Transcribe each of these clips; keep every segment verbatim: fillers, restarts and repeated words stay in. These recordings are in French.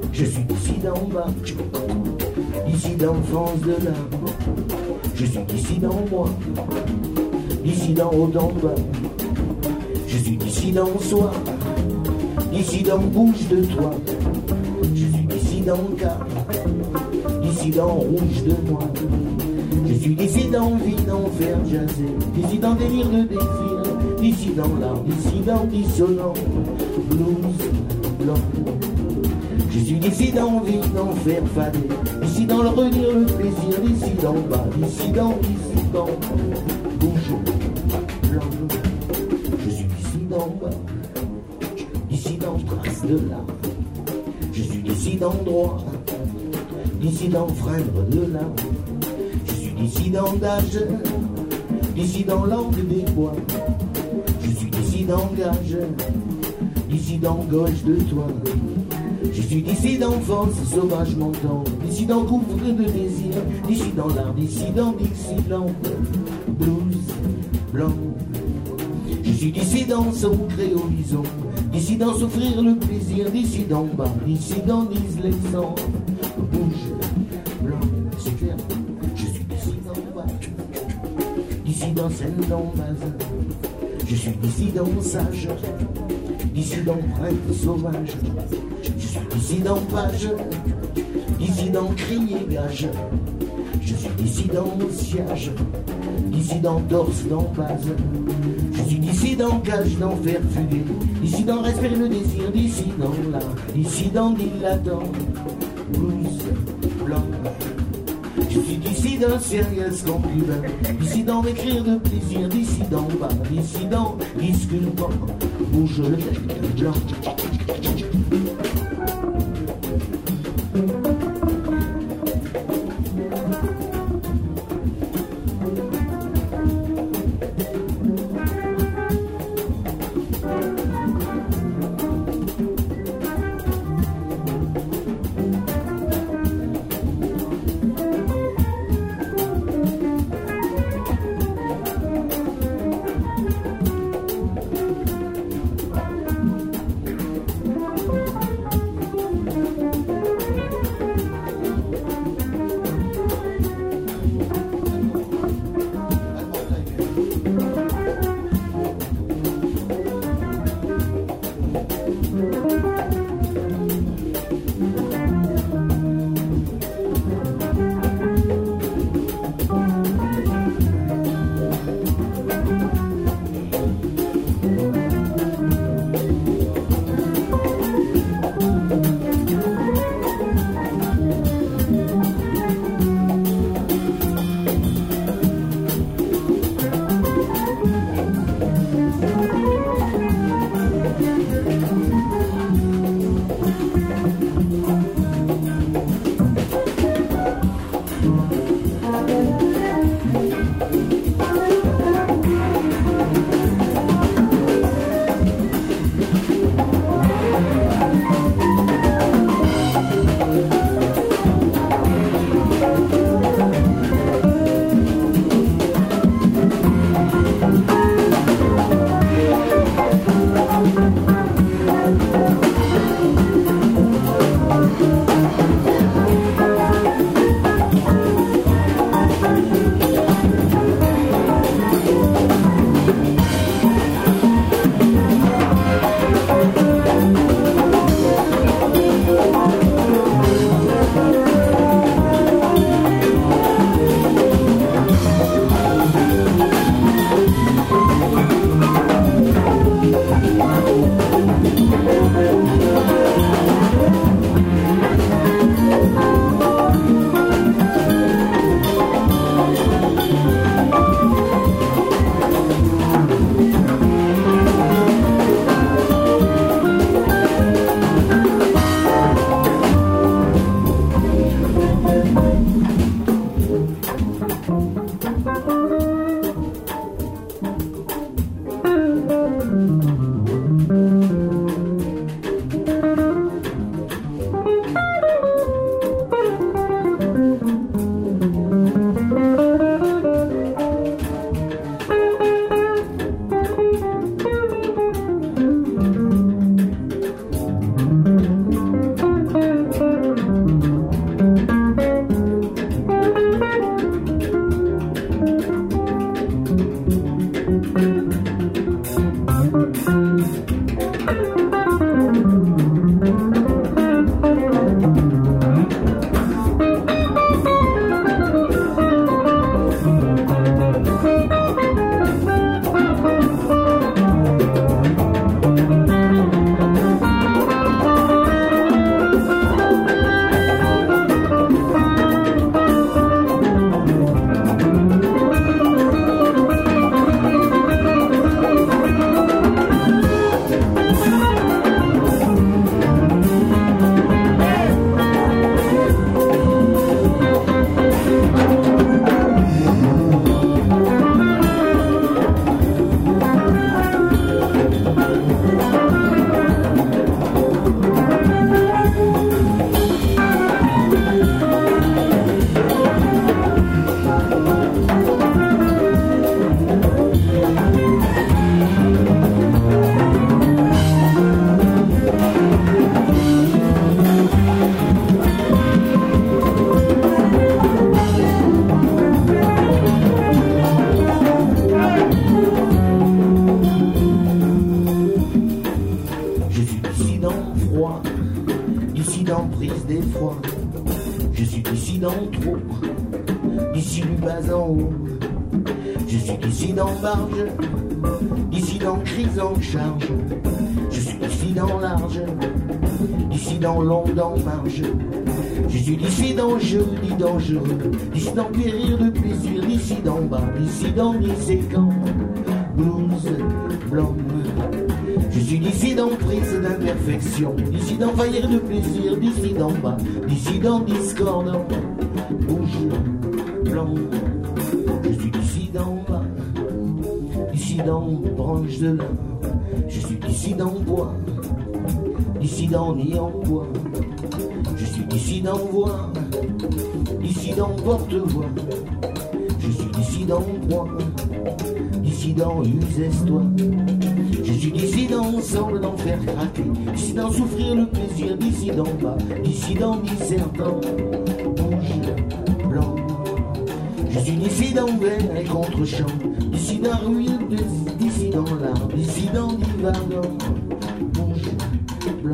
Je suis d'ici d'en bas, d'ici d'enfance de l'âme. Je suis d'ici d'en moi, d'ici d'en haut d'en bas. Je suis d'ici d'en soi, d'ici d'en bouche de toi. Je suis d'ici d'en car, d'ici d'en rouge de moi. Je suis d'ici d'envie d'en faire jaser, d'ici d'en délire de désir, d'ici dans l'art, d'ici dans dissonant, blues, blanc. Je suis d'ici d'envie d'en faire fader, d'ici dans le redire le plaisir, d'ici d'en bas, d'ici dans, d'ici dans, bouge, blanc. Je suis d'ici d'en bas, d'ici dans trace de l'art. Je suis d'ici d'endroit, d'ici dans freindre de l'art. Je suis d'ici dans d'âge, d'ici dans l'angle des bois. Je suis d'ici dans gage, d'ici dans gauche de toi. Je suis d'ici d'enfance sauvagement tendre, d'ici dans couvre de désir, d'ici dans l'art, d'ici dans Dixieland, blues, blanc. Je suis d'ici dans s'ancrer horizon, d'ici dans s'offrir le plaisir, d'ici d'en bas, d'ici dans disent les sangs, bouge, blanc, c'est clair. Je suis d'ici d'en bas, d'ici dans scène d'en base. Je suis d'ici dans sage, d'ici dans prêtre sauvage. Je suis d'ici dans page, d'ici dans crier gage. Je suis d'ici dans siège, d'ici dans torse, dans base. Je suis d'ici dans cage, d'en faire fuguer, d'ici dans respirer le désir, d'ici dans l'art, d'ici dans dilatant, blues, blanc. Je suis d'ici d'un sérieux concubin, d'ici dans m'écrire de plaisir, d'ici d'en bas, d'ici dans disculpant, bouge le blanc. dissident froid, dissident prise d'effroi. Je suis dissident trop, d'ici du bas en haut. Je suis dissident barge, dissident crise en charge. Je suis dissident large, dissident long en marge. Je suis dissident jeudi dangereux, dissident périr de plaisir, dissident bas, dissident disséquent, blouse blanc. Je suis dissident prise d'imperfection, dissident faillir de plaisir, dissident bas, dissident discordant, rouge, blanc. Je suis dissident bas, dissident branche de lin. Je suis dissident bois, dissident ni en bois. Je suis dissident voix, dissident porte-voix. Je suis dissident bois, dissident use-toi. Je suis dissident ensemble d'en faire craquer, dissident souffrir le plaisir, dissident bas, dissident discertant, rouge, blanc. Je suis dissident vert et contre-champ, dissident ruine, dissident l'art, dissident divagant, rouge, blanc.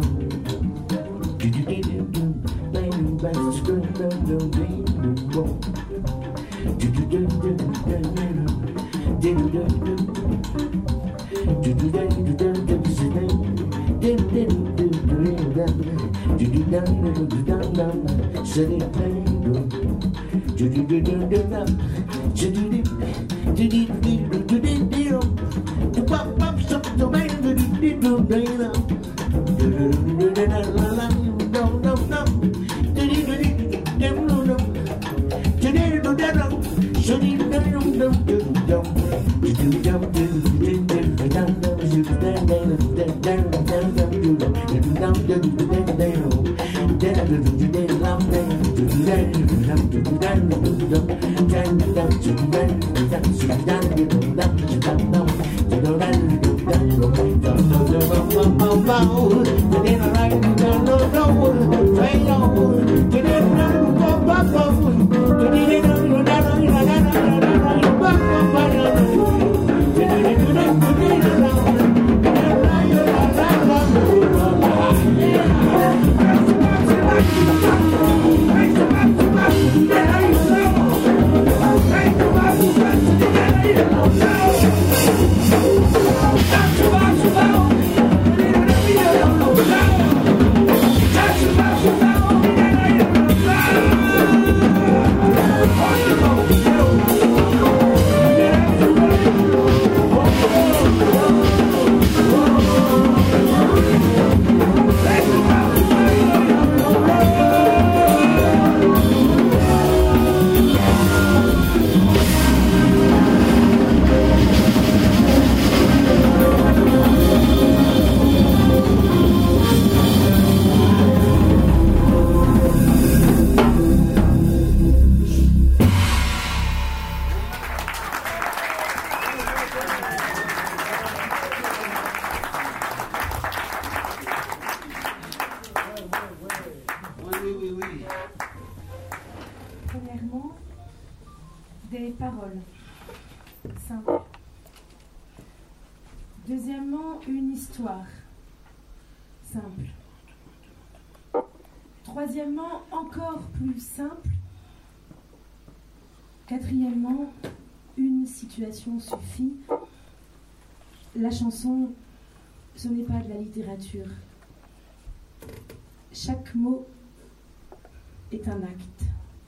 Troisièmement, encore plus simple. Quatrièmement, une situation suffit. La chanson, ce n'est pas de la littérature. Chaque mot est un acte.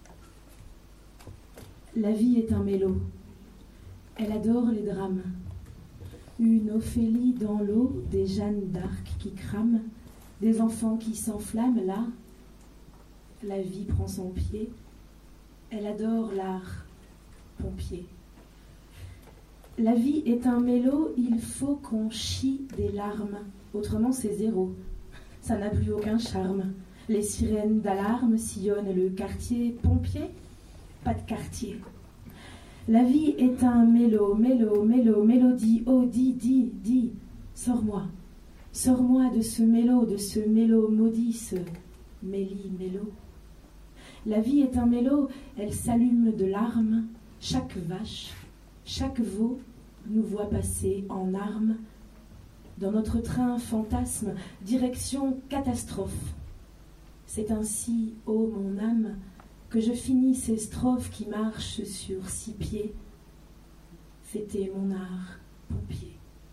La vie est un mélo. Elle adore les drames. Une Ophélie dans l'eau, des Jeanne d'Arc qui crament, des enfants qui s'enflamment là. La vie prend son pied. Elle adore l'art pompier. La vie est un mélo, il faut qu'on chie des larmes. Autrement, c'est zéro. Ça n'a plus aucun charme. Les sirènes d'alarme sillonnent le quartier pompier. Pas de quartier. La vie est un mélo, mélo, mélo, mélodie. Oh, dis, dis, dis, sors-moi. Sors-moi de ce mélo, de ce mélo maudit, ce méli-mélo. La vie est un mélo, elle s'allume de larmes. Chaque vache, chaque veau nous voit passer en armes. dans notre train fantasme, direction catastrophe. C'est ainsi, ô mon âme, que je finis ces strophes qui marchent sur six pieds. Fêter mon art pompier.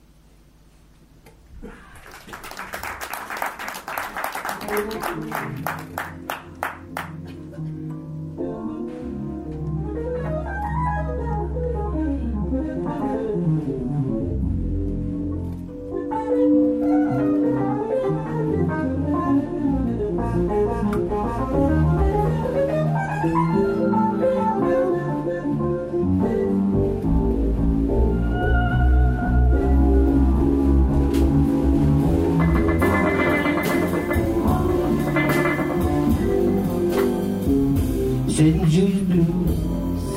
Saint Jude Blues,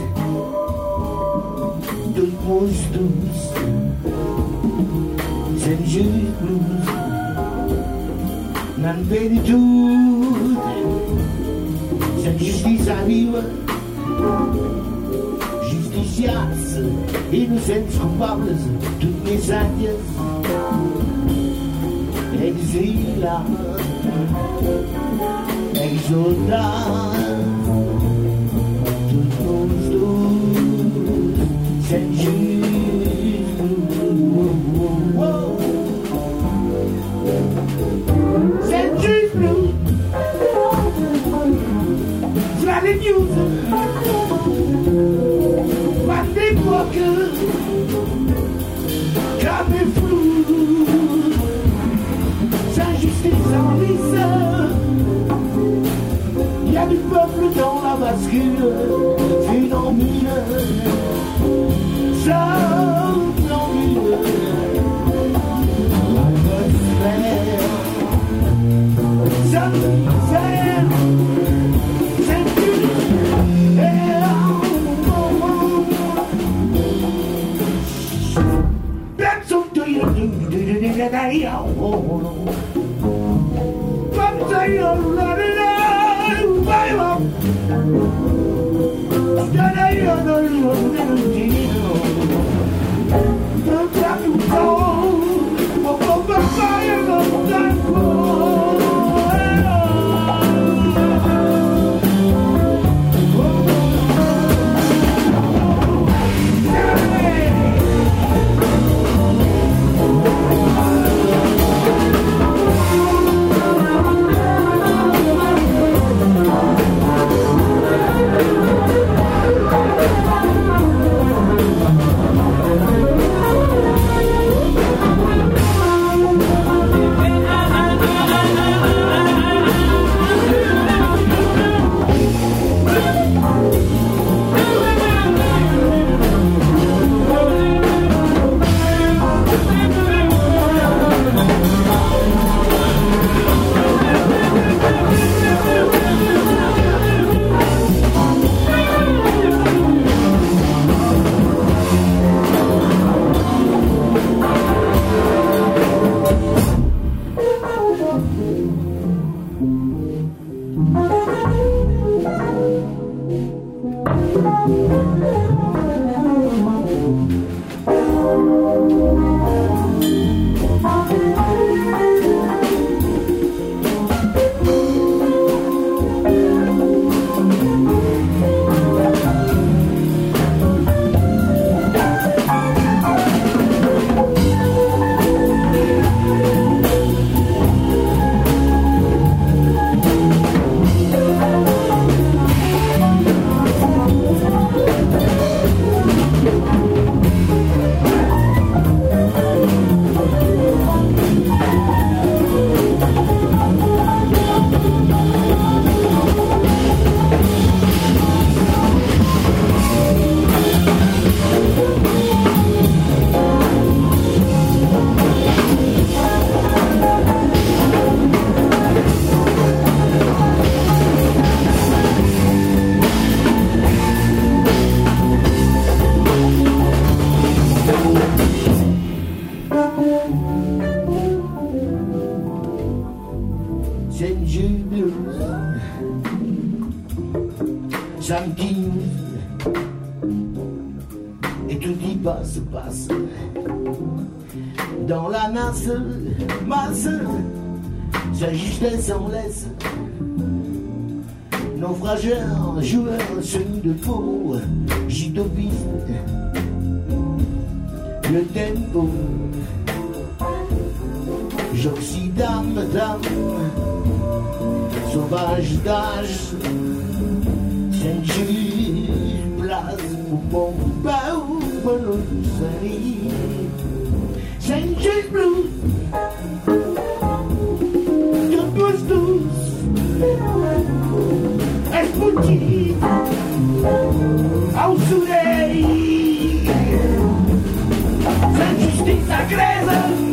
tout pousse douce. Saint Jude Blues, n'en fait du tout. Cette justice arrive, justicias, innocentes coupables, toutes mes agnès, exilats, exodats. Saint Jude Blues, Saint Jude Blues, voilà les news, pas d'époque, comme est flou, sans justice en lice, il y a du peuple dans la bascule, funambule. Somnambule, atmosphère, somnifère, c'est une air. Personne de y a comme ça y a Saint Jude Blues, something et tout y passe, passe. dans la nasse, masse, sa justesse en laisse. Naufrageur, joueur, semi de peau, j'utopiste le tempo. J'oxydame, dame, sauvage d'âge, Saint-Jules, place, poupon, baou, bonne salie, Saint-Jules Blues, de tous tous, Esputi, au soleil, Saint-Justice à Grève,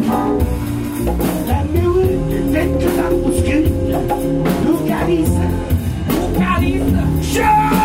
la mule, tête que la bouscule, nous calice, nous calice, chant.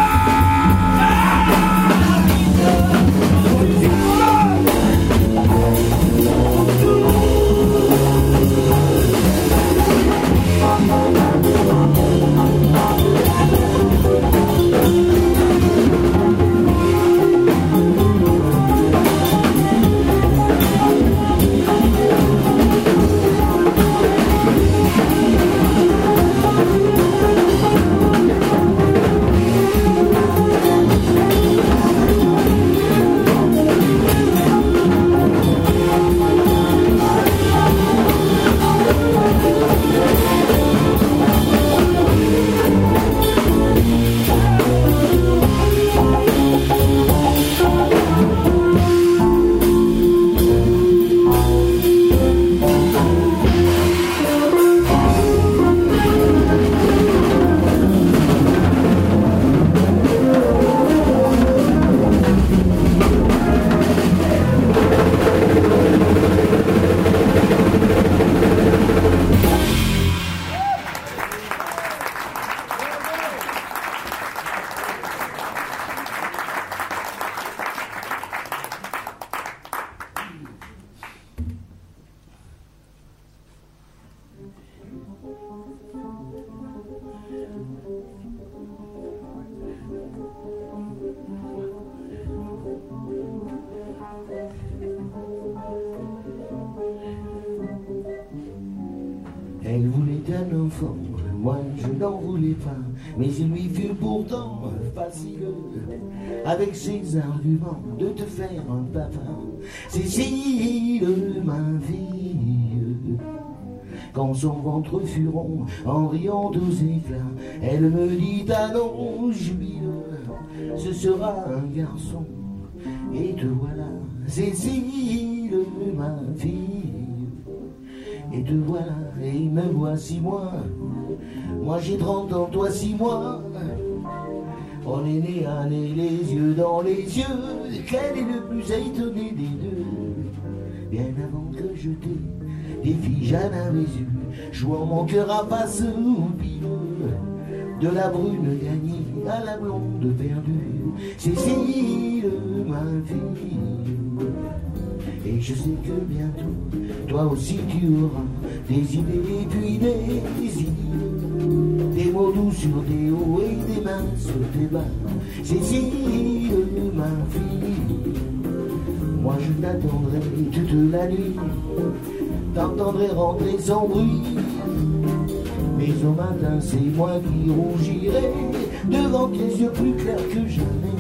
Elle voulait un enfant, moi je n'en voulais pas, mais il lui fut pourtant facile, avec ses arguments, de te faire un papa. Cécile, ma fille, quand son ventre fut rond, en riant aux éclats, elle me dit ah non, jubile, ce sera un garçon, et te voilà, Cécile, ma fille. Et te voilà, et me voici moi. Moi j'ai trente ans, toi six mois. On est né à nez, les yeux dans les yeux. Quel est le plus étonné des deux? Bien avant que je t'ai défié, Jeanne à mes yeux, jouant mon cœur à passe au pileux. De la brune gagnée à la blonde perdue, Cécile, ma fille. Et je sais que bientôt, toi aussi tu auras des idées, puis des idées, des mots doux sur tes hauts et des mains sur tes bas. Cécile, ma fille, moi je t'attendrai toute la nuit, t'entendrai rentrer sans bruit. Mais au matin c'est moi qui rougirai devant tes yeux plus clairs que jamais.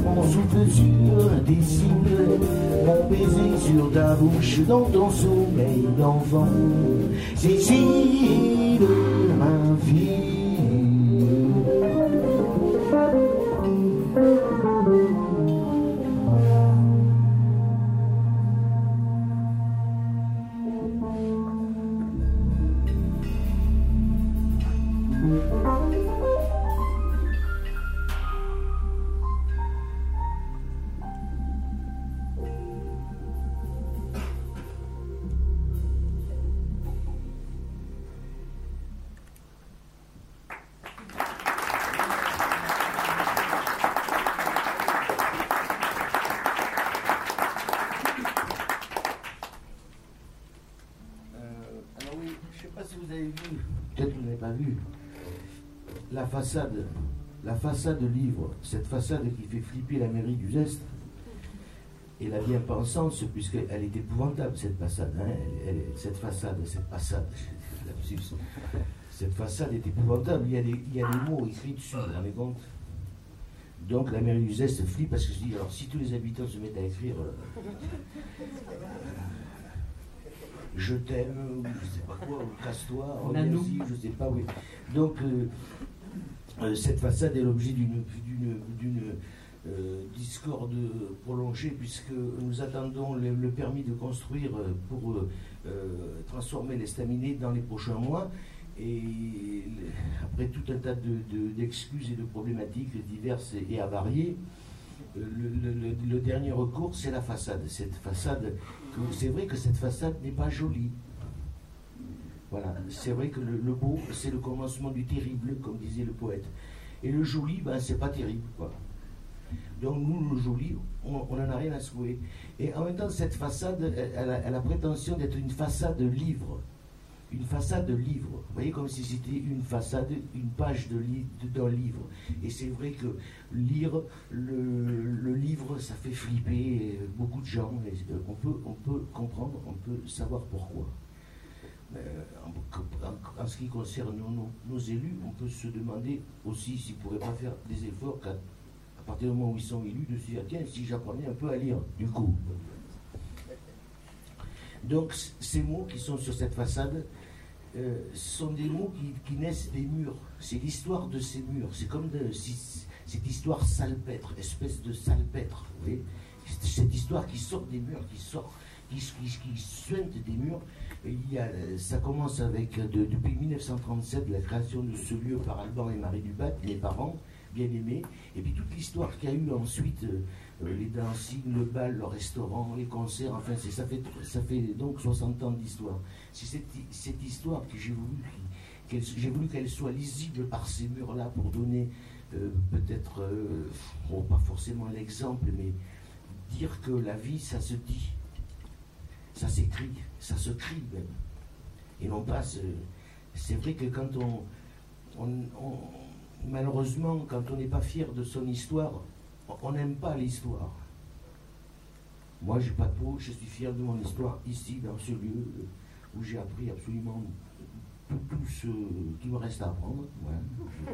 mon souffle sur tes cils, mon baiser sur ta bouche dans ton sommeil d'enfant. Cécile, ma fille. La façade, la façade livre, cette façade qui fait flipper la mairie du Zest, et la bien-pensance, puisqu'elle est épouvantable, cette façade, hein, elle, elle, cette façade, cette façade, cette façade est épouvantable, il y a des, il y a des mots écrits dessus, vous vous rendez compte? Donc la mairie du Zest flippe parce que je dis, alors si tous les habitants se mettent à écrire euh, je t'aime, ou je sais pas quoi, ou casse-toi, reviens-y, je sais pas, oui. Donc euh, euh, cette façade est l'objet d'une, d'une, d'une euh, discorde prolongée, puisque nous attendons le, le permis de construire pour euh, euh, transformer l'estaminet dans les prochains mois. Et après tout un tas de, de, d'excuses et de problématiques diverses et, et avariées, le, le, le, le dernier recours, c'est la façade. Cette façade, c'est vrai que cette façade n'est pas jolie. Voilà, c'est vrai que le, le beau, c'est le commencement du terrible, comme disait le poète. Et le joli, ben, c'est pas terrible, quoi. Donc nous, le joli, on n'en a rien à secouer. Et en même temps, cette façade, elle, elle, a, elle a prétention d'être une façade livre. Une façade livre. Vous voyez, comme si c'était une façade, une page de li, de, d'un livre. Et c'est vrai que lire le, le livre, ça fait flipper beaucoup de gens. Et on peut, on peut comprendre, on peut savoir pourquoi. Euh, en, en, en ce qui concerne nos, nos, nos élus, on peut se demander aussi s'ils ne pourraient pas faire des efforts qu'à à partir du moment où ils sont élus, de se dire, tiens, si j'apprenais un peu à lire, du coup. Donc ces mots qui sont sur cette façade euh, sont des mots qui, qui naissent des murs. C'est l'histoire de ces murs. C'est comme de, si, cette histoire salpêtre, espèce de salpêtre. Vous voyez, cette histoire qui sort des murs, qui sort, qui, qui, qui suinte des murs. Il y a, ça commence avec, de, depuis mille neuf cent trente-sept, la création de ce lieu par Alban et Marie Dubat, mes parents, bien aimés, et puis toute l'histoire qu'il y a eu ensuite, euh, les dancing, le bal, le restaurant, les concerts, enfin, c'est, ça, fait, ça fait donc soixante ans d'histoire. C'est cette, cette histoire que j'ai voulu, qu'elle, j'ai voulu qu'elle soit lisible par ces murs-là pour donner euh, peut-être, euh, bon, pas forcément l'exemple, mais dire que la vie, ça se dit. Ça s'écrit, ça se crie même. Et non pas, c'est, c'est vrai que quand on, on, on malheureusement, quand on n'est pas fier de son histoire, on n'aime pas l'histoire. Moi, j'ai pas de peau, je suis fier de mon histoire ici, dans ce lieu où j'ai appris absolument tout, tout ce qui me reste à apprendre. Ouais.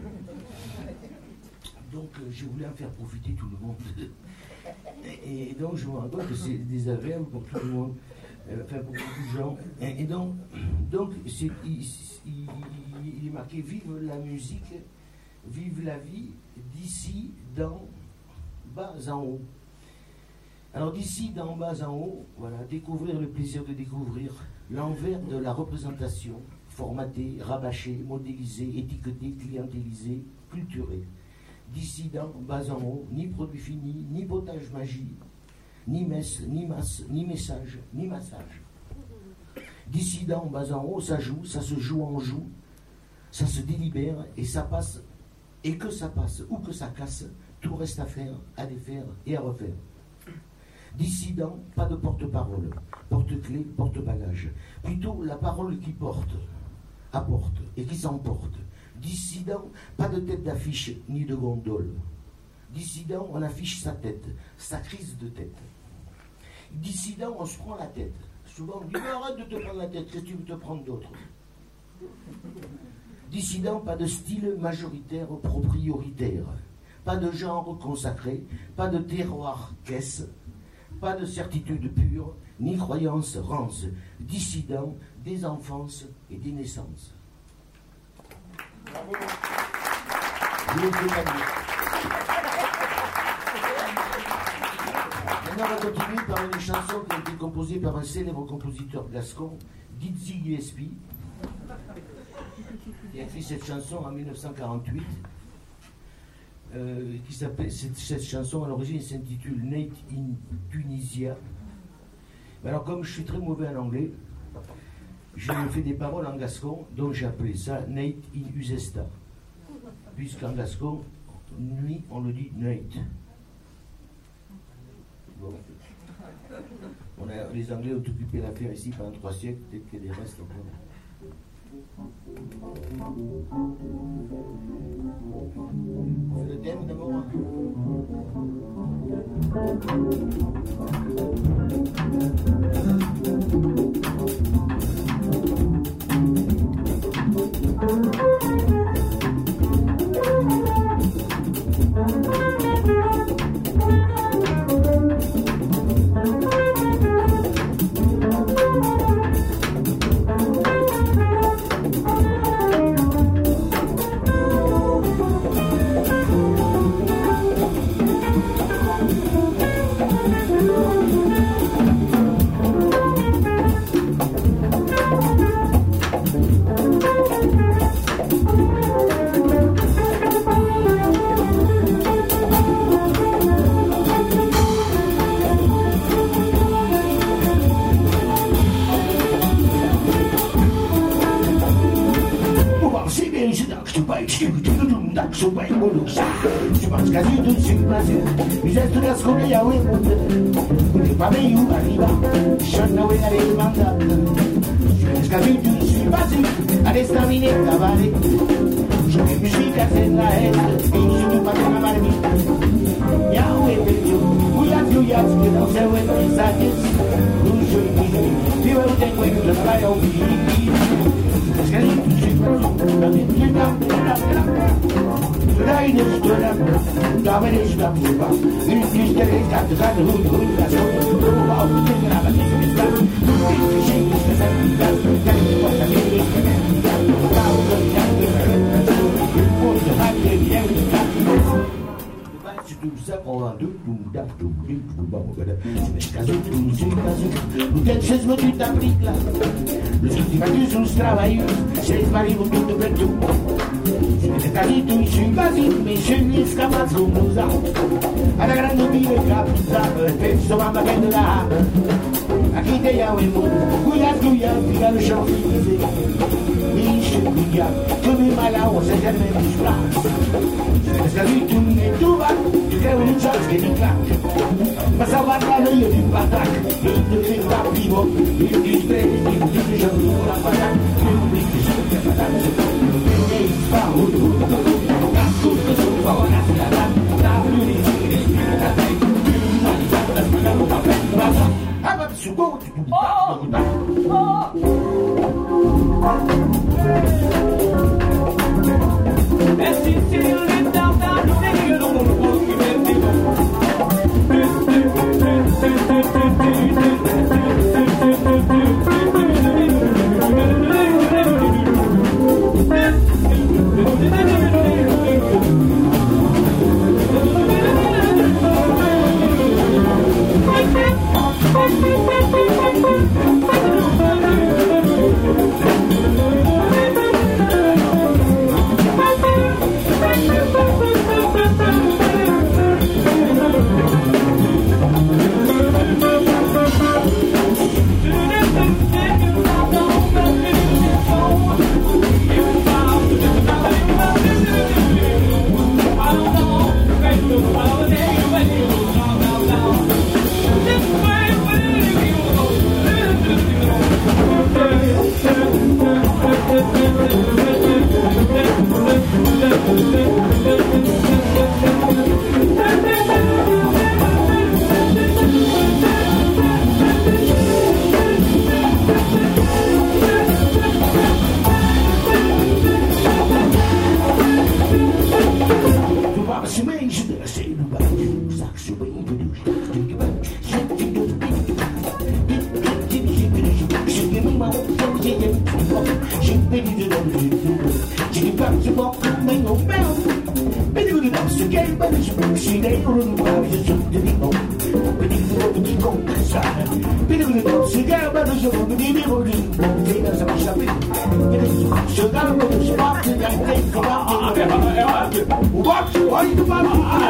Donc, euh, j'ai voulu en faire profiter tout le monde. Et, et donc, je me rends compte que c'est désagréable pour tout le monde. Enfin, pour beaucoup de gens. Et, et donc, donc c'est, il, il, il est marqué « Vive la musique, vive la vie, d'ici, d'en bas en haut ». Alors, d'ici, d'en bas en haut, voilà, découvrir le plaisir de découvrir l'envers de la représentation, formatée, rabâchée, modélisée, étiquetée, clientélisée, culturée. D'ici, d'en bas en haut, ni produit fini, ni potage magie, ni messe, ni masse, ni message, ni massage. Dissident, bas en haut, ça joue, ça se joue en joue, ça se délibère et ça passe, et que ça passe ou que ça casse, tout reste à faire, à défaire et à refaire. Dissident, pas de porte-parole, porte-clé, porte-bagage. Plutôt la parole qui porte, apporte et qui s'emporte. Dissident, pas de tête d'affiche ni de gondole. Dissident, on affiche sa tête, sa crise de tête. Dissident, on se prend la tête. Souvent, on dit, mais arrête de te prendre la tête, qu'est-ce que tu veux te prendre d'autre? Dissident, pas de style majoritaire, proprioritaire. pas de genre consacré, pas de terroir caisse, pas de certitude pure, ni croyance rance, dissident des enfances et des naissances. Je l'ai fait pas dire. Maintenant, on va continuer par une chanson qui a été composée par un célèbre compositeur gascon, Dizzy Gillespie, qui a écrit cette chanson en mille neuf cent quarante-huit. Euh, qui s'appelle, cette, cette chanson à l'origine s'intitule Night in Tunisia. Mais alors, comme je suis très mauvais en anglais, j'ai fait des paroles en gascon, donc j'ai appelé ça Night in Uzesta. Puisqu'en gascon, nuit, on le dit night. Bon. On a, les Anglais ont occupé l'affaire ici pendant trois siècles, peut-être qu'il y a des restes encore. C'est le thème d'abord. Je pense quasi tout de suite passé. Les gestes gascons, ya oui, mon pas meilleur arriva. Je n'en ai les mandats. Je pense quasi tout de suite passé. Allez, terminer, cavalier. Je fais musique à cette la haine. Et je ne pas de la marmite. Ya oui, oui, ya, you, ya, que dans ce web, les sages. Nous, je dis, tu vas vous découvrir le travail au pays. Parce que je ne suis pas la vie de la Today is good up, domination of the box. If you stay at the kind of who you got so to go out, thinking of a thing is done. If you shake the seven guns, then you want to be in the end. Now the young girl, you put the hot in the end. Tout ça on va deux tout dap tout tout tout bon on va c'est caso tout c'est caso o que vocês vão te aplicar os últimos uns trabalhos vocês vai vão tudo bem tu se casito e se casito me chega escamas com musa a la grande vida capta penso a bem lá aqui tem a emo cuidado cuidado fica no chão Ixi, cuidado, tu me malha você já me dispara se casito me tuba eu não já sei de cá mas a batalha eu de pataca eu de ficar vivo eu de três eu de já não lá para eu de que se quer para eu de estar o tudo as coisas são fora da da felicidade da tem mas das coisas não papel mas a vai sugar oh oh é sincero então tá no meio do mundo pas ce bon mais non mais nous dans ce game je suis né pour nous pas je suis de bon petit petit con ça mais nous dans ce game je veux dire pour nous c'est dans ce chapitre je garde le sport de la tête what what you want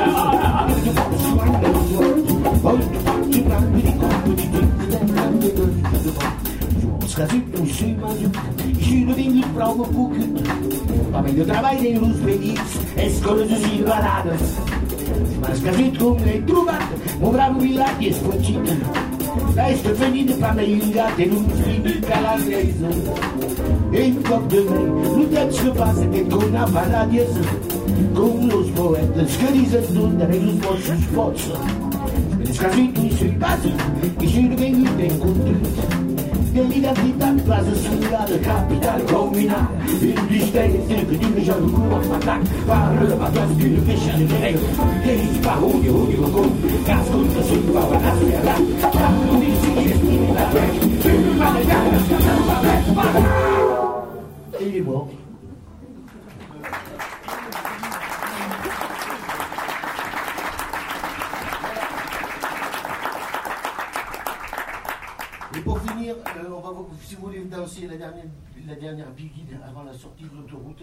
je suis je suis le digne prou beaucoup pas mal de travail des roues pédix escoles de silvanadas mas casito com les trobat mon bravo village est petit la est venu de pas meilleur de nous finir à la maison et une cop de mai nous tête se passe que con a baladies com los poetas que dizem tudo avec los vossos spots mas casito je suis basique je suis le digne d'encontrer l'identità quasi sull'ala capitale comunale il mistero che di me già un culo attacca parlo da patos di un pesce di lei che si fa uni uni con casco da sul pava la sera tanto di si che la testa ma le gambe stanno vabbè e bon et pour finir, euh, on va vous, si vous voulez danser la dernière, la dernière biggie avant la sortie de l'autoroute.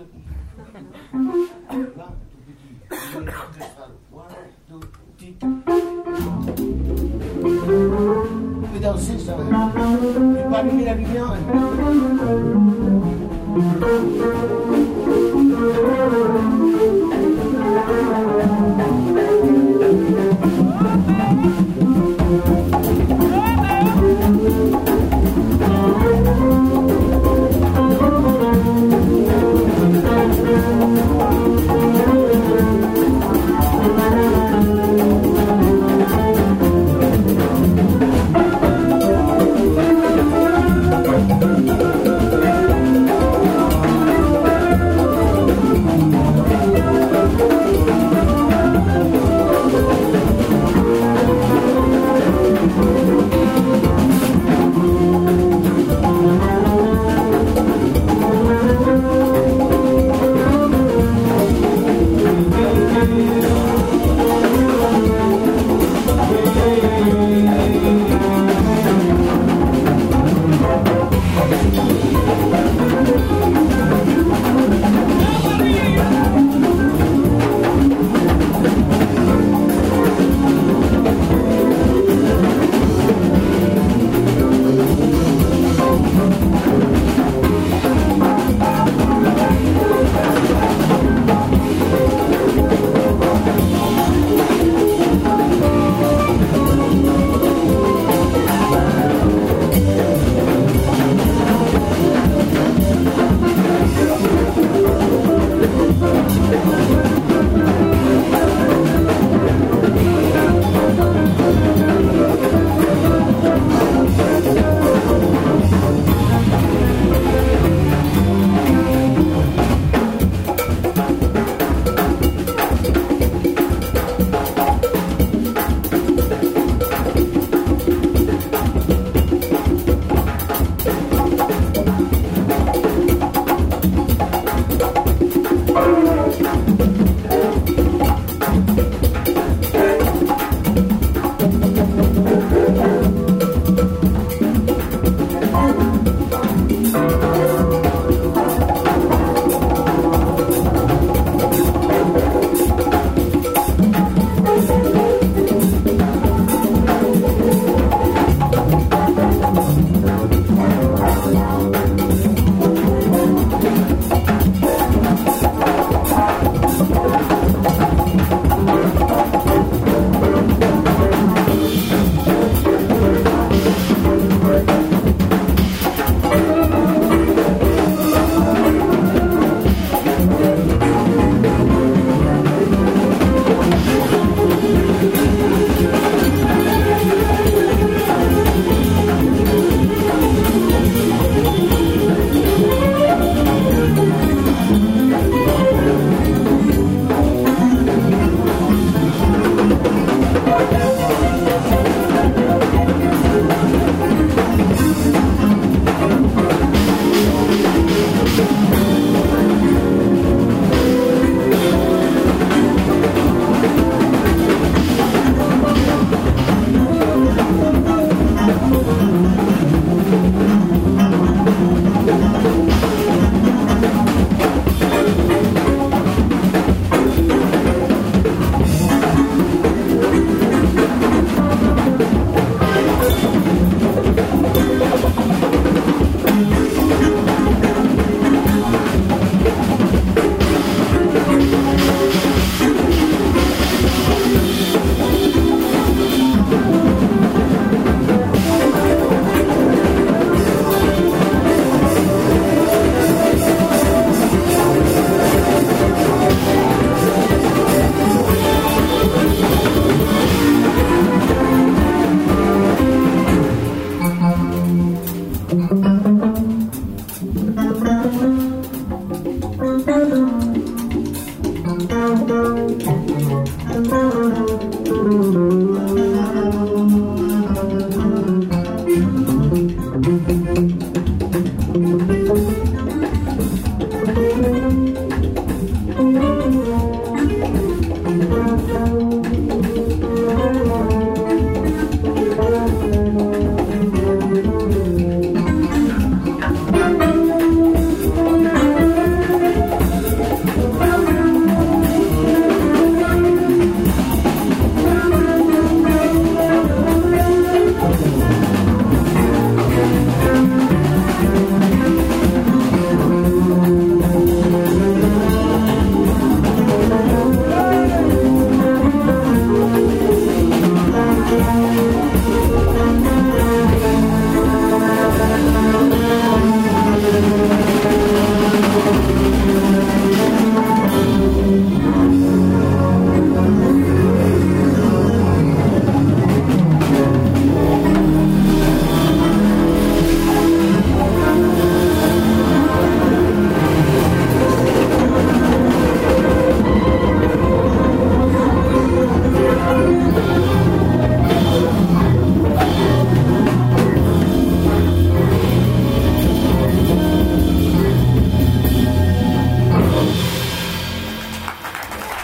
Là, tout petit. One, two, three. Vous pouvez danser ça. Tu peux allumer la lumière. Thank you.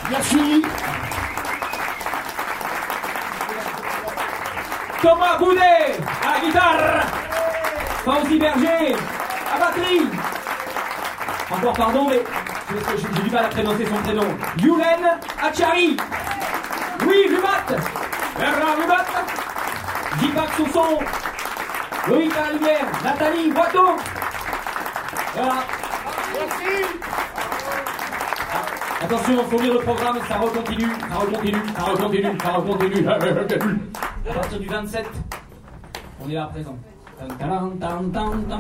Merci. Thomas Boudet à la guitare. Fauzi Berger à batterie. Encore pardon, mais j'ai j'ai du mal à prononcer son prénom. Yulen Achari. Louis Lubat. Bernard Lubat. Jipak Sousson. Loïc à la lumière. Nathalie Boiteau. Voilà. Merci. Attention, il faut lire le programme, ça recontinue, ça recontinue, ça recontinue, ça recontinue. À partir du vingt-sept, on est là à présent. Tan, tan, tan, tan.